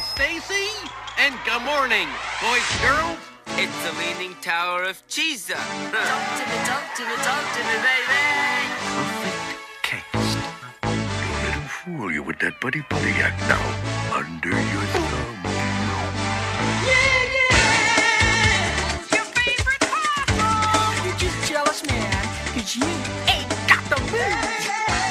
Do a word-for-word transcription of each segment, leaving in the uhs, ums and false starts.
Stacy, and good morning, boys and girls. It's the Leaning Tower of Cheesa. Talk to me, talk to me, talk to me, baby. Perfect cast. Don't let him fool you with that buddy buddy act now. Under your thumb. Yeah, yeah! Who's your favorite papa? You're just jealous, man, because you ain't got the moves.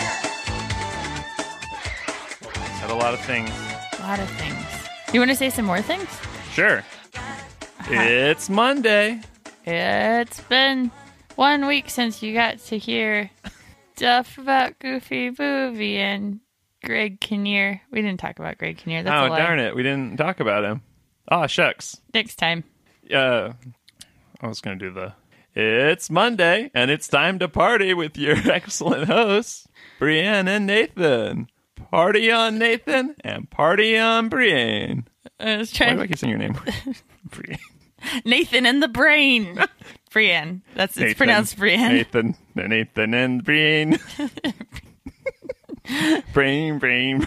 Said a lot of things. A lot of things. You want to say some more things? Sure. It's Monday. It's been one week since you got to hear stuff about Goofy Movie and Greg Kinnear. We didn't talk about Greg Kinnear. That's Oh, a lie. darn it. We didn't talk about him. Ah, shucks. Next time. Uh, I was going to do the... It's Monday, and it's time to party with your excellent hosts, Brienne and Nathan. Party on, Nathan, and party on, Brienne. I was Why trying. do I keep saying your name? Brienne. Nathan and the Brain. Brienne. That's it's Nathan, pronounced Brienne. Nathan, Nathan and Brienne. brain, brain.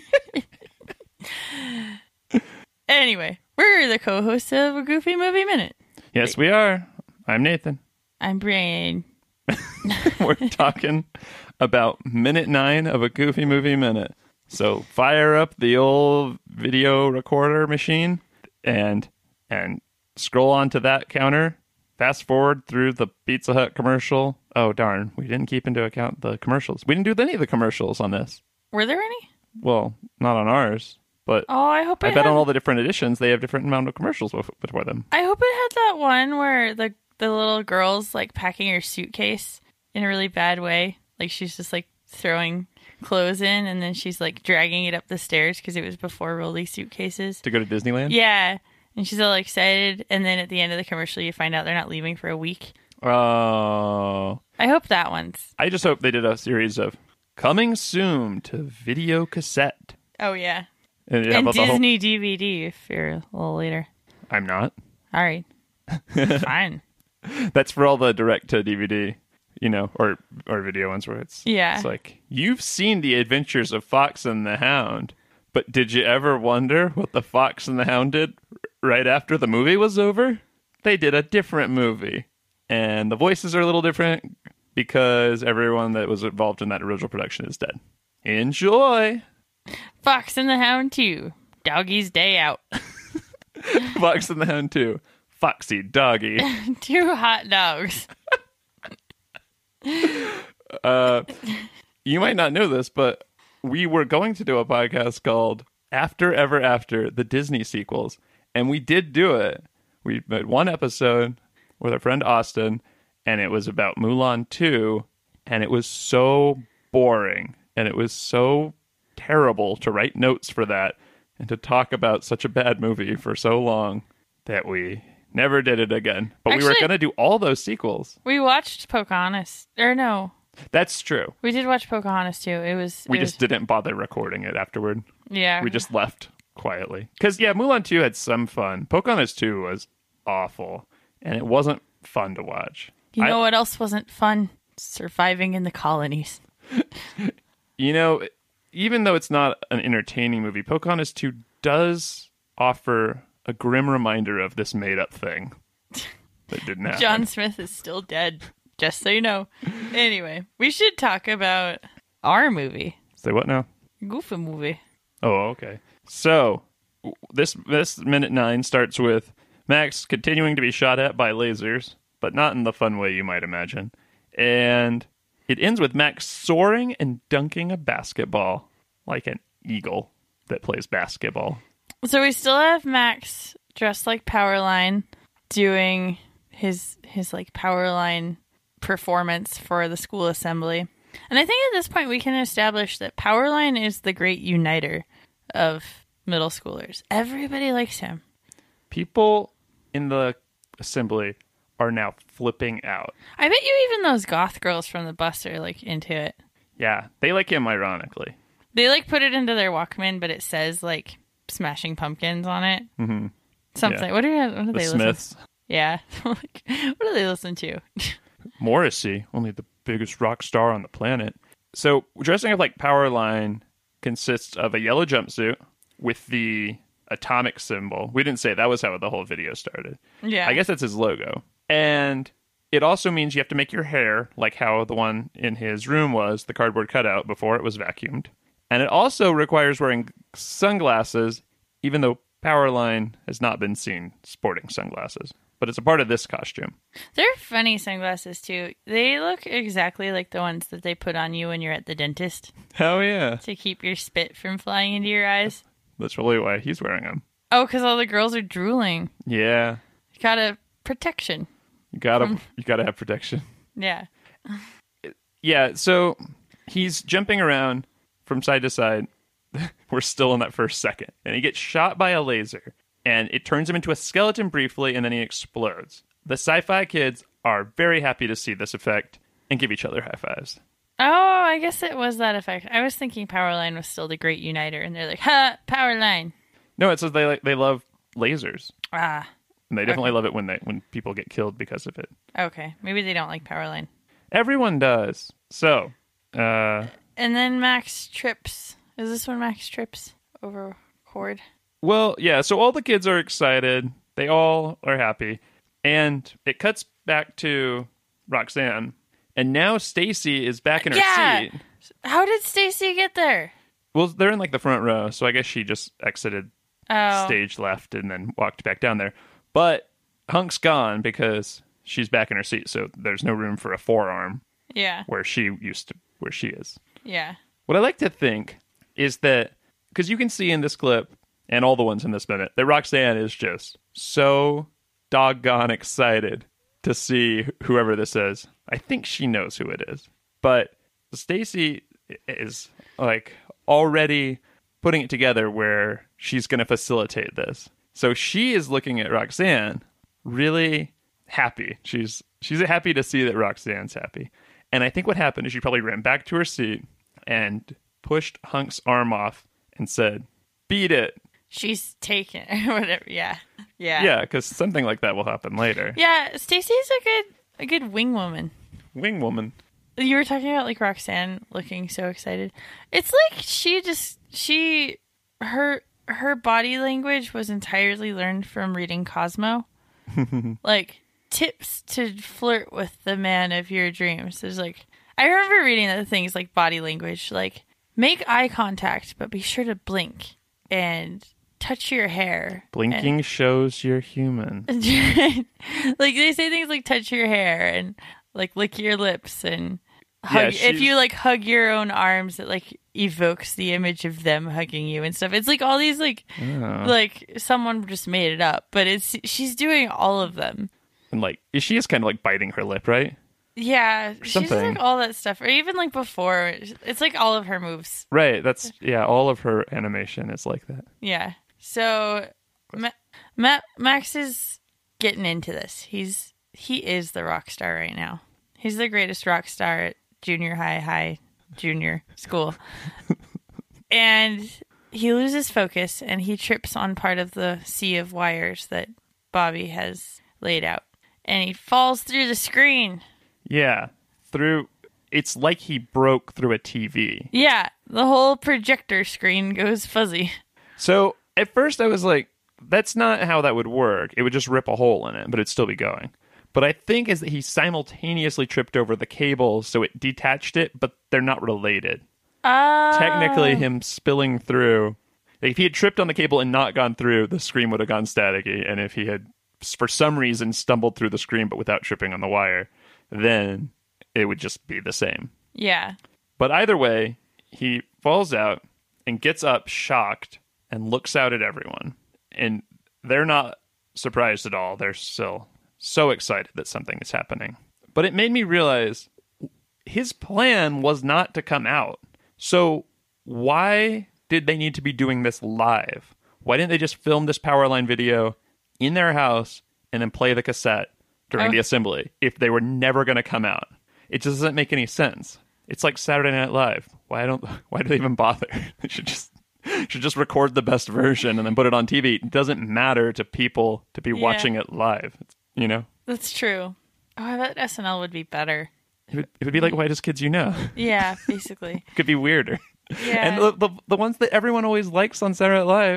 Anyway, we're the co-hosts of a Goofy Movie Minute. Yes, we are. I'm Nathan. I'm Brienne. We're talking about minute nine of a Goofy Movie Minute. So fire up the old video recorder machine and and scroll onto that counter. Fast forward through the Pizza Hut commercial. Oh, darn. We didn't keep into account the commercials. We didn't do any of the commercials on this. Were there any? Well, not on ours, but Oh, I hope I it bet had, on all the different editions, they have different amount of commercials bef- before them. I hope it had that one where the the little girl's like packing her suitcase in a really bad way. Like she's just like throwing clothes in and then she's like dragging it up the stairs because it was before rolly suitcases. To go to Disneyland? Yeah. And she's all excited. And then at the end of the commercial, you find out they're not leaving for a week. Oh. I hope that one's. I just hope they did a series of coming soon to video cassette. Oh, yeah. And, And the whole- Disney D V D if you're a little later. I'm not. All right. Fine. That's for all the direct to D V D, you know, or or video ones where it's Yeah. It's like you've seen the adventures of Fox and the Hound, but did you ever wonder what the Fox and the Hound did right after the movie was over? They did a different movie, and the voices are a little different because everyone that was involved in that original production is dead. Enjoy. Fox and the Hound two. Doggy's Day Out. Fox and the Hound two. Foxy Doggy. Two hot dogs. Uh, you might not know this, but we were going to do a podcast called After Ever After, the Disney sequels. And we did do it. We made one episode with our friend Austin, and it was about Mulan two. And it was so boring. And it was so terrible to write notes for that and to talk about such a bad movie for so long that we never did it again. But we were Actually- going to do all those sequels. We watched Pocahontas. Or no. That's true. We did watch Pocahontas too. It was. We it just was, didn't bother recording it afterward. Yeah. We just left quietly. Because, yeah, Mulan two had some fun. Pocahontas two was awful. And it wasn't fun to watch. You know I- what else wasn't fun? Surviving in the colonies. You know, even though it's not an entertaining movie, Pocahontas two does offer a grim reminder of this made-up thing that didn't happen. John Smith is still dead. Just so you know. Anyway, we should talk about our movie. Say what now? Goofy movie. Oh, okay. So, w- this this minute nine starts with Max continuing to be shot at by lasers, but not in the fun way you might imagine. And it ends with Max soaring and dunking a basketball like an eagle that plays basketball. So we still have Max dressed like Powerline doing his his like Powerline performance for the school assembly. And I think at this point we can establish that Powerline is the great uniter of middle schoolers. Everybody likes him. People in the assembly are now flipping out. I bet you even those goth girls from the bus are like into it. Yeah, they like him ironically. They like put it into their Walkman, but it says like Smashing Pumpkins on it. Mm-hmm. Something. Yeah. What do, what do The they listen Smiths. Yeah. Like, what do they listen to? Morrissey, only the biggest rock star on the planet. So dressing up like Powerline consists of a yellow jumpsuit with the atomic symbol. We didn't say that was how the whole video started. Yeah. I guess that's his logo. And it also means you have to make your hair like how the one in his room was, the cardboard cutout, before it was vacuumed. And it also requires wearing sunglasses, even though Powerline has not been seen sporting sunglasses. But it's a part of this costume. They're funny sunglasses, too. They look exactly like the ones that they put on you when you're at the dentist Oh, yeah. to keep your spit from flying into your eyes. That's really why he's wearing them. Oh, because all the girls are drooling. Yeah. Got a protection. You gotta, you gotta have protection. Yeah. Yeah, so he's jumping around from side to side. We're still in that first second. And he gets shot by a laser. And it turns him into a skeleton briefly, and then he explodes. The sci-fi kids are very happy to see this effect and give each other high fives. Oh, I guess it was that effect. I was thinking Powerline was still the great uniter, and they're like, ha, Powerline. No, it says they like they love lasers. Ah, And they definitely Okay. love it when they when people get killed because of it. okay. Maybe they don't like Powerline. Everyone does. So, uh, And then Max trips. Is this when Max trips over cord? well, yeah, so all the kids are excited. They all are happy. And it cuts back to Roxanne. And now Stacy is back in her Yeah. seat. How did Stacy get there? Well, they're in like the front row, so I guess she just exited Oh, stage left and then walked back down there. But Hunk's gone because she's back in her seat, so there's no room for a forearm yeah, where she used to, where she is. yeah. What I like to think is that, because you can see in this clip, and all the ones in this minute, that Roxanne is just so doggone excited to see whoever this is. I think she knows who it is. But Stacy is like already putting it together where she's going to facilitate this. So she is looking at Roxanne really happy. She's she's happy to see that Roxanne's happy. And I think what happened is she probably ran back to her seat and pushed Hunk's arm off and said, "Beat it." She's taken or whatever. Yeah, yeah, Yeah, because something like that will happen later. yeah. Stacy's a good, a good wing woman. Wing woman. You were talking about like Roxanne looking so excited. It's like she just she her her body language was entirely learned from reading Cosmo. Like tips to flirt with the man of your dreams. There's like I remember reading the things like body language, like make eye contact, but be sure to blink and touch your hair. Blinking shows you're human. And- like they say things like touch your hair and like lick your lips and hug. Yeah, if she's- you like hug your own arms, it like evokes the image of them hugging you and stuff. It's like all these like Oh. like someone just made it up, but it's she's doing all of them. And like, she is kind of like biting her lip, right? Yeah, she's just, something. like all that stuff, or even like before. It's like all of her moves. Right. That's, yeah, all of her animation is like that. Yeah. So Ma- Ma- Max is getting into this. He's he is the rock star right now. He's the greatest rock star at junior high, high, junior school. And he loses focus and he trips on part of the sea of wires that Bobby has laid out. And he falls through the screen. Yeah. Through, it's like he broke through a T V. Yeah, the whole projector screen goes fuzzy. So at first I was like, that's not how that would work. It would just rip a hole in it, but it'd still be going. But I think is that he simultaneously tripped over the cables, so it detached it, but they're not related. Oh. Technically, him spilling through, like, if he had tripped on the cable and not gone through, the screen would have gone staticky. And if he had, for some reason, stumbled through the screen but without tripping on the wire, then it would just be the same. Yeah. But either way, he falls out and gets up shocked and looks out at everyone. And they're not surprised at all. They're still so excited that something is happening. But it made me realize his plan was not to come out. So why did they need to be doing this live? Why didn't they just film this Powerline video in their house and then play the cassette during Oh. the assembly if they were never going to come out? It just doesn't make any sense. It's like Saturday Night Live. Why don't? Why do they even bother? They should just should just record the best version and then put it on T V. It doesn't matter to people to be Yeah. watching it live. It's, you know, That's true. Oh, I bet S N L would be better. it would, it would be like Whitest Kids You Know. Yeah, basically. It could be weirder. Yeah. And the, the the ones that everyone always likes on Saturday Night Live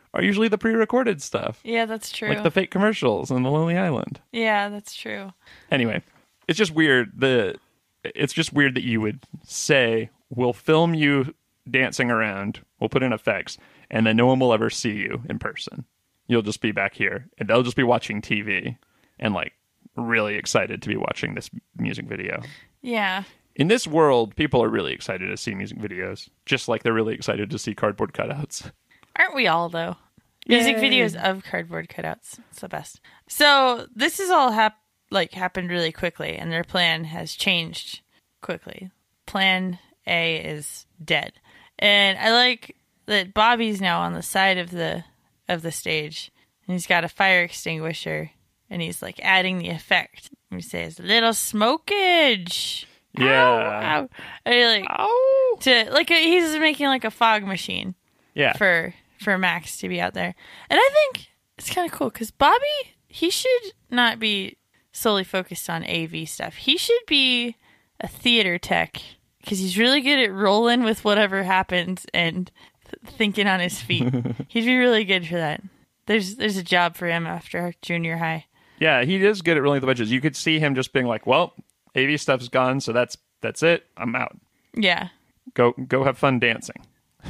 are usually the pre-recorded stuff. Yeah, that's true. Like the fake commercials on the Lonely Island. Yeah, that's true. Anyway, it's just weird. The it's just weird that you would say, we'll film you dancing around, we'll put in effects, and then no one will ever see you in person. You'll just be back here, and they'll just be watching T V and like really excited to be watching this music video. Yeah. In this world, people are really excited to see music videos, just like they're really excited to see cardboard cutouts. Aren't we all, though? Music Yay. videos of cardboard cutouts. It's the best. So this has all hap- like happened really quickly, and their plan has changed quickly. Plan A is dead. And I like that Bobby's now on the side of the of the stage, and he's got a fire extinguisher, and he's like adding the effect. He says, "Little smokage." Yeah. Ow, ow. And he, like Oh. to like a, he's making like a fog machine Yeah. for for Max to be out there, and I think it's kind of cool because Bobby, he should not be solely focused on A V stuff. He should be a theater tech because he's really good at rolling with whatever happens and th- thinking on his feet. He'd be really good for that. There's there's a job for him after junior high. Yeah, he is good at rolling the wedges. You could see him just being like, well, A V stuff's gone, so that's that's it. I'm out. Yeah. Go go have fun dancing.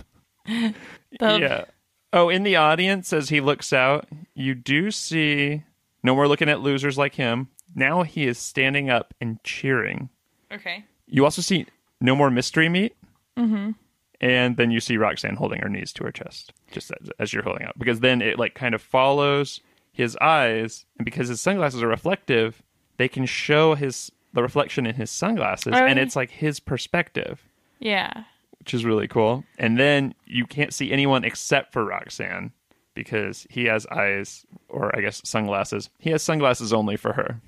The- Yeah. Oh, in the audience, as he looks out, you do see no more looking at losers like him. Now he is standing up and cheering. Okay. You also see no more mystery meat. Mm-hmm. And then you see Roxanne holding her knees to her chest, just as, as you're holding out. Because then it like kind of follows his eyes, and because his sunglasses are reflective, they can show his the reflection in his sunglasses, Oh, and yeah. it's like his perspective, Yeah. which is really cool. And then you can't see anyone except for Roxanne because he has eyes, or I guess sunglasses. He has sunglasses only for her.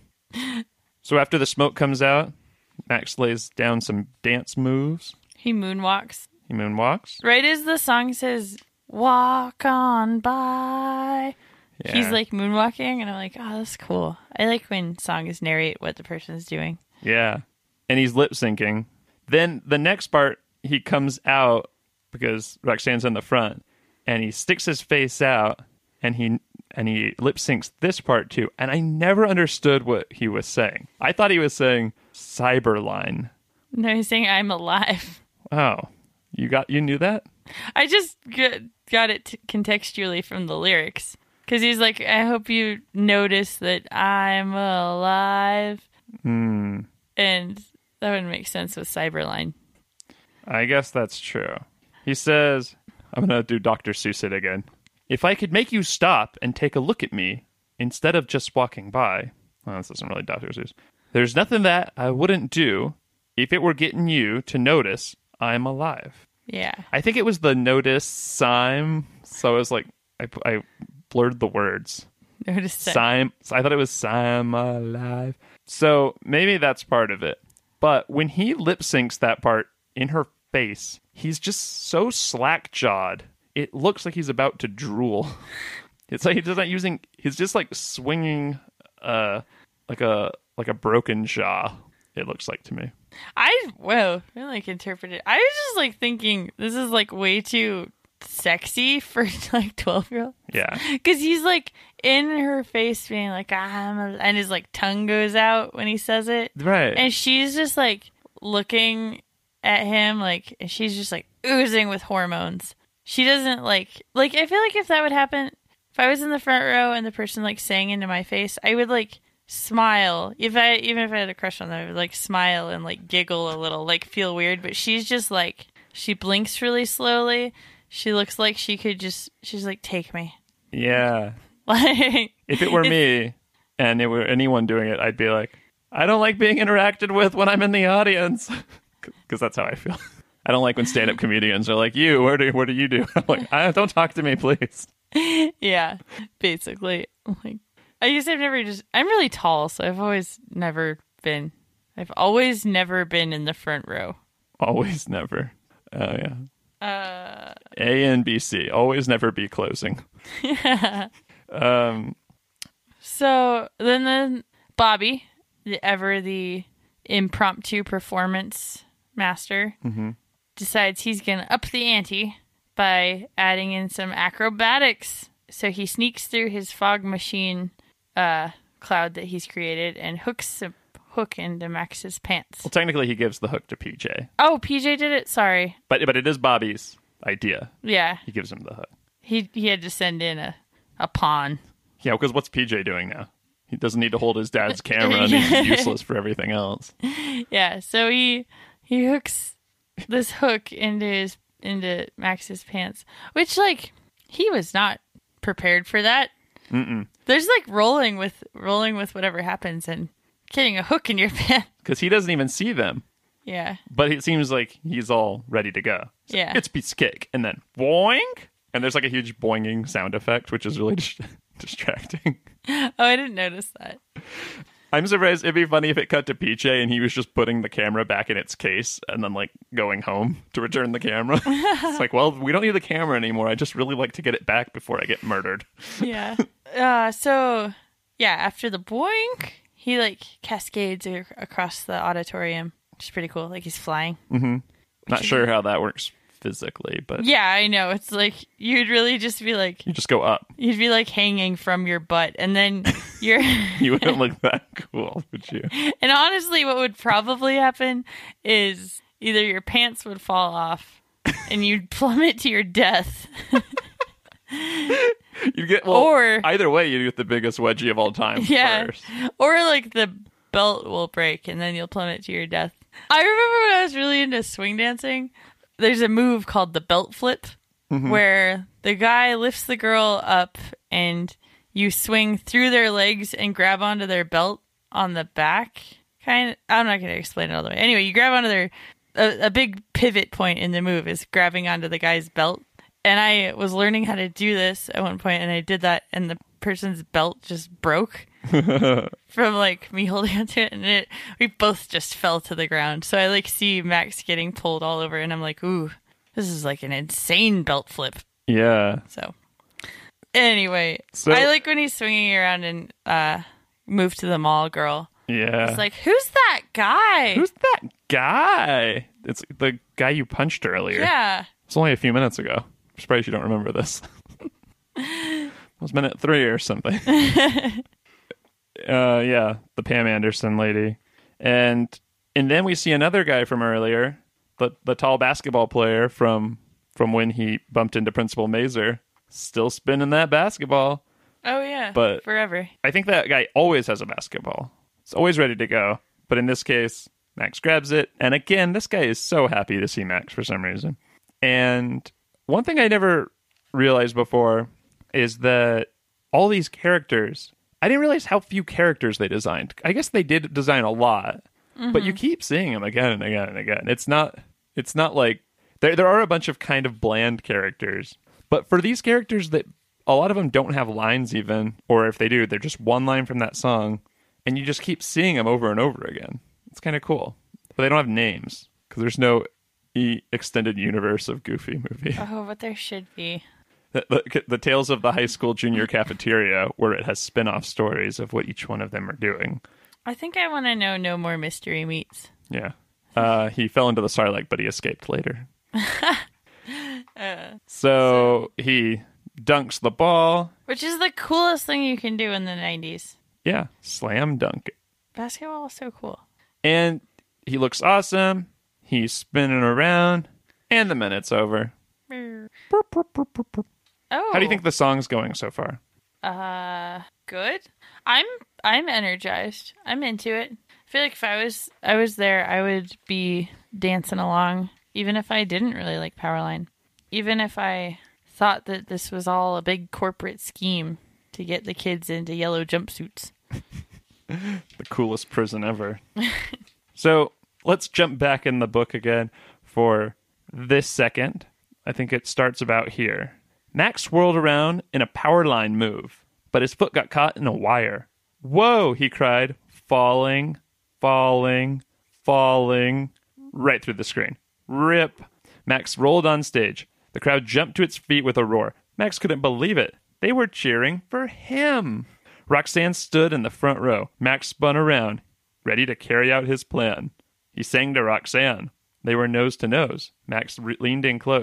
So after the smoke comes out, Max lays down some dance moves. He moonwalks. He moonwalks. Right as the song says, "Walk on by." Yeah. He's like moonwalking, and I'm like, oh, that's cool. I like when songs narrate what the person's doing. Yeah. And he's lip syncing. Then the next part, he comes out because Roxanne's in the front, and he sticks his face out, and he and he lip syncs this part too. And I never understood what he was saying. I thought he was saying Cyberline. No, he's saying, "I'm alive." Oh, you got you knew that? I just got, got it t- contextually from the lyrics. Because he's like, "I hope you notice that I'm alive." Hmm. And that would make sense with Cyberline. I guess that's true. He says, I'm going to do Doctor Seuss it again. If I could make you stop and take a look at me instead of just walking by. Well, this isn't really Doctor Seuss. There's nothing that I wouldn't do if it were getting you to notice I'm alive. Yeah. I think it was the notice Sime. So I was like, I, I blurred the words. Notice that. Sime. I thought it was Sime alive. So maybe that's part of it. But when he lip syncs that part in her face, he's just so slack jawed. It looks like he's about to drool. It's like he's not using. He's just like swinging, uh, like a like a broken jaw. It looks like to me. I, well, I like interpreted. I was just like thinking this is like way too sexy for like twelve year old. Yeah. Because he's like in her face being like, I'm a, and his like tongue goes out when he says it. Right. And she's just like looking at him like, and she's just like oozing with hormones. She doesn't like, like, I feel like if that would happen, if I was in the front row and the person like sang into my face, I would like smile. If I, even if I had a crush on them, I would like smile and like giggle a little, like feel weird. But she's just like, she blinks really slowly. She looks like she could just, she's like, take me. Yeah. Like, If it were me and it were anyone doing it, I'd be like, I don't like being interacted with when I'm in the audience. Because that's how I feel. I don't like when stand-up comedians are like, you, where do, what do you do? I'm like, I, don't talk to me, please. yeah, basically. Like, I guess I've never just, I'm really tall, so I've always never been, I've always never been in the front row. Always, never. Oh, yeah. Uh, A and B C. Always, never be closing. yeah. Um, So then, then Bobby, the, ever the impromptu performance master, Mhm. decides he's going to up the ante by adding in some acrobatics. So he sneaks through his fog machine uh, cloud that he's created and hooks a hook into Max's pants. Well, technically, he gives the hook to P J. Oh, P J did it? Sorry. But but it is Bobby's idea. Yeah. He gives him the hook. He he had to send in a, a pawn. Yeah, because what's P J doing now? He doesn't need to hold his dad's camera, and he's useless for everything else. Yeah, so he he hooks this hook into his into Max's pants, which like he was not prepared for that. Mm-mm. There's like rolling with rolling with whatever happens and getting a hook in your pants. Because he doesn't even see them. Yeah. But it seems like he's all ready to go. So Yeah. It's piece of cake. And then boing! And there's like a huge boinging sound effect, which is really dis- distracting. Oh, I didn't notice that. I'm surprised. It'd be funny if it cut to P J and he was just putting the camera back in its case and then like going home to return the camera. It's like, well, we don't need the camera anymore. I just really like to get it back before I get murdered. Yeah. Uh, so, yeah, after the boink, he like cascades a- across the auditorium, which is pretty cool. Like he's flying. Not sure how that works physically, but Yeah, I know. It's like you'd really just be like you just go up. you'd be like hanging from your butt, and then you're. You wouldn't look that cool, would you? And honestly, what would probably happen is either your pants would fall off, and you'd plummet to your death. You get well, Or- either way, you get the biggest wedgie of all time. Yeah. First. Or like the belt will break and then you'll plummet to your death. I remember when I was really into swing dancing, there's a move called the belt flip where the guy lifts the girl up and you swing through their legs and grab onto their belt on the back. Kind of, I'm not going to explain it all the way. Anyway, you grab onto their, a, a big pivot point in the move is grabbing onto the guy's belt. And I was learning how to do this at one point, and I did that, and the person's belt just broke from like me holding onto it, and it we both just fell to the ground. So I like see Max getting pulled all over, and I'm like, ooh, this is like an insane belt flip. Yeah. So anyway, So- I like when he's swinging around and uh, Move to the Mall girl. Yeah. It's like, who's that guy? Who's that guy? It's the guy you punched earlier. yeah. It's only a few minutes ago. I'm surprised you don't remember this. It was minute three or something. uh, yeah, the Pam Anderson lady. And and then we see another guy from earlier, the the tall basketball player from from when he bumped into Principal Mazer, still spinning that basketball. Oh yeah. But- forever. I think that guy always has a basketball. It's always ready to go. But in this case, Max grabs it. And again, this guy is so happy to see Max for some reason. And one thing I never realized before is that all these characters, I didn't realize how few characters they designed. I guess they did design a lot, but you keep seeing them again and again and again. It's not, it's not like there, there are a bunch of kind of bland characters, but for these characters that a lot of them don't have lines even, or if they do, they're just one line from that song, and you just keep seeing them over and over again. It's kind of cool, but they don't have names because there's no e- extended universe of Goofy movie. Oh, but there should be. The, the, the Tales of the High School Junior Cafeteria, where it has spin-off stories of what each one of them are doing. I think I want to know No More Mystery Meats. Yeah. Uh, he fell into the Sarlacc, but he escaped later. Uh, so he dunks the ball. which is the coolest thing you can do in the nineties. Yeah. Slam dunk it. Basketball is so cool. And he looks awesome. He's spinning around. And the minute's over. Oh. How do you think the song's going so far? Uh, good. I'm I'm energized. I'm into it. I feel like if I was I was there, I would be dancing along, even if I didn't really like Powerline. Even if I thought that this was all a big corporate scheme to get the kids into yellow jumpsuits. The coolest prison ever. So let's jump back in the book again for this second. I think it starts about here. Max swirled around in a power line move, but his foot got caught in a wire. Whoa, he cried, falling, falling, falling, right through the screen. Rip. Max rolled on stage. The crowd jumped to its feet with a roar. Max couldn't believe it. They were cheering for him. Roxanne stood in the front row. Max spun around, ready to carry out his plan. He sang to Roxanne. They were nose to nose. Max re- leaned in close.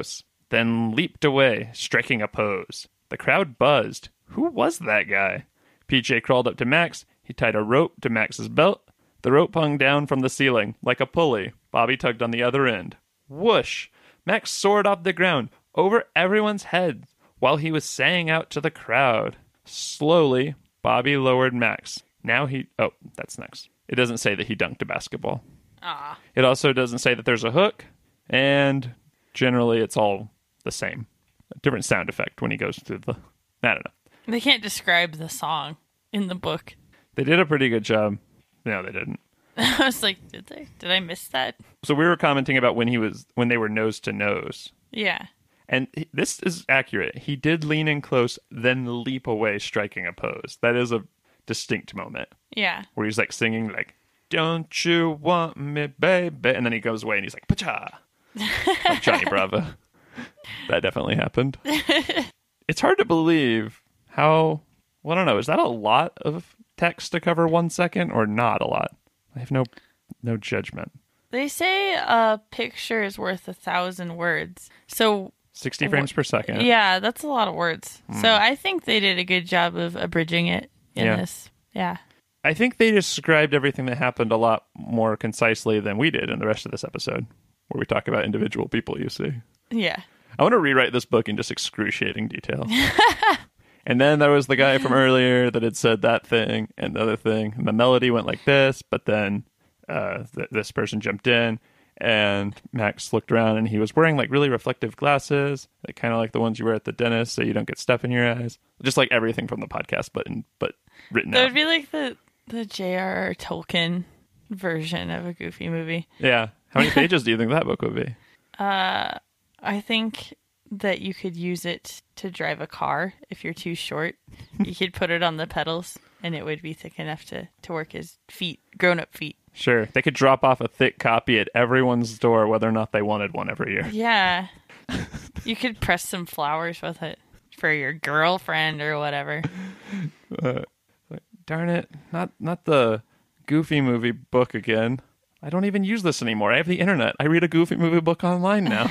then leaped away, striking a pose. The crowd buzzed. Who was that guy? P J crawled up to Max. He tied a rope to Max's belt. The rope hung down from the ceiling, like a pulley. Bobby tugged on the other end. Whoosh! Max soared off the ground, over everyone's heads, while he was saying out to the crowd. Slowly, Bobby lowered Max. Now he... Oh, that's next. It doesn't say that he dunked a basketball. Ah. It also doesn't say that there's a hook, and generally it's all the same. A different sound effect when he goes through the... I don't know. They can't describe the song in the book. They did a pretty good job. No, they didn't. I was like, did they? Did I miss that? So we were commenting about when he was when they were nose to nose. Yeah. And he- this is accurate. He did lean in close, then leap away, striking a pose. That is a distinct moment Yeah. where he's like singing like, "Don't you want me, baby?" And then he goes away and he's like, "Pacha!" Like Johnny Bravo. That definitely happened. It's hard to believe how, well, I don't know, is that a lot of text to cover one second or not a lot? I have no no judgment. They say a picture is worth a thousand words. So, sixty frames per second. yeah, that's a lot of words. So I think they did a good job of abridging it in Yeah. this. Yeah. I think they described everything that happened a lot more concisely than we did in the rest of this episode, where we talk about individual people, you see. Yeah. I want to rewrite this book in just excruciating detail. And then there was the guy from earlier that had said that thing and the other thing. And the melody went like this, but then uh, th- this person jumped in, and Max looked around, and he was wearing like really reflective glasses, like kind of like the ones you wear at the dentist so you don't get stuff in your eyes. Just like everything from the podcast, but in, but written That out. would be like the, the J R R. Tolkien version of a Goofy movie. Yeah. How many pages do you think that book would be? Uh, I think that you could use it to drive a car if you're too short. You could put it on the pedals, and it would be thick enough to, to work as feet, grown-up feet. Sure. They could drop off a thick copy at everyone's door, whether or not they wanted one every year. Yeah. You could press some flowers with it for your girlfriend or whatever. Uh, darn it. Not not the Goofy movie book again. I don't even use this anymore. I have the internet. I read a Goofy movie book online now.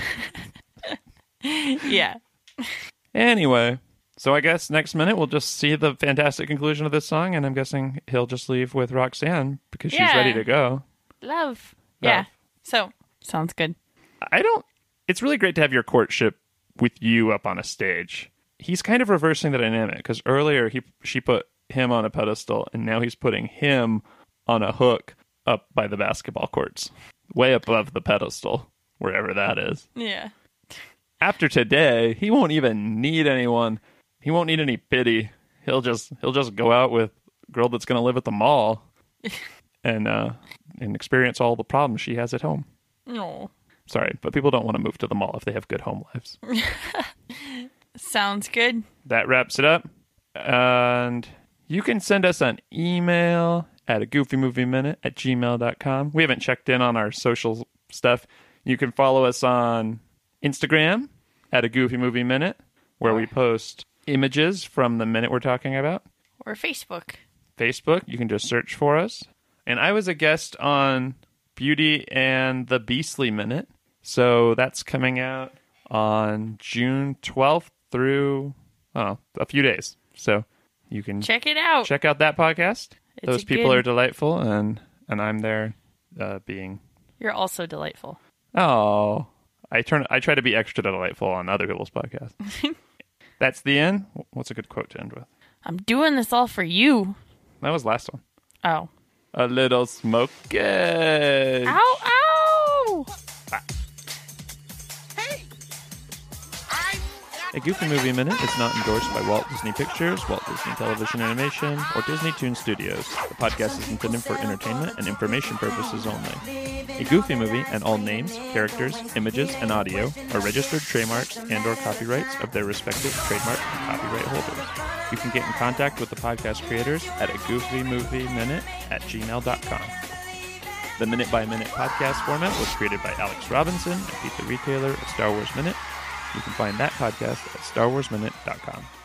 Yeah. Anyway, so I guess next minute we'll just see the fantastic conclusion of this song, and I'm guessing he'll just leave with Roxanne because she's Yeah. ready to go. Love. Yeah. Love. So, sounds good. I don't... It's really great to have your courtship with you up on a stage. He's kind of reversing the dynamic, because earlier he she put him on a pedestal, and now he's putting him on a hook up by the basketball courts, way above the pedestal, wherever that is. Yeah. After today, he won't even need anyone. He won't need any pity. He'll just he'll just go out with a girl that's going to live at the mall and uh, and experience all the problems she has at home. No. Sorry, but people don't want to move to the mall if they have good home lives. Sounds good. That wraps it up. And you can send us an email at a goofy movie minute at gmail dot com. We haven't checked in on our social stuff. You can follow us on Instagram at a goofy movie minute, where we post images from the minute we're talking about. Or Facebook. Facebook, you can just search for us. And I was a guest on Beauty and the Beastly Minute. So that's coming out on June twelfth through, oh, a few days. So you can Check it out. check out that podcast. It's Those a people good- are delightful, and, and I'm there uh, being... You're also delightful. Oh, I turn. I try to be extra delightful on other people's podcasts. That's the end. What's a good quote to end with? I'm doing this all for you. That was last one. Oh. A little smoky. Ow, ow! A Goofy Movie Minute is not endorsed by Walt Disney Pictures, Walt Disney Television Animation, or Disney Toon Studios. The podcast is intended for entertainment and information purposes only. A Goofy Movie and all names, characters, images, and audio are registered trademarks and or copyrights of their respective trademark and copyright holders. You can get in contact with the podcast creators at a goofy movie minute at gmail dot com. The Minute by Minute podcast format was created by Alex Robinson and Pete the Retailer of Star Wars Minute. You can find that podcast at star wars minute dot com.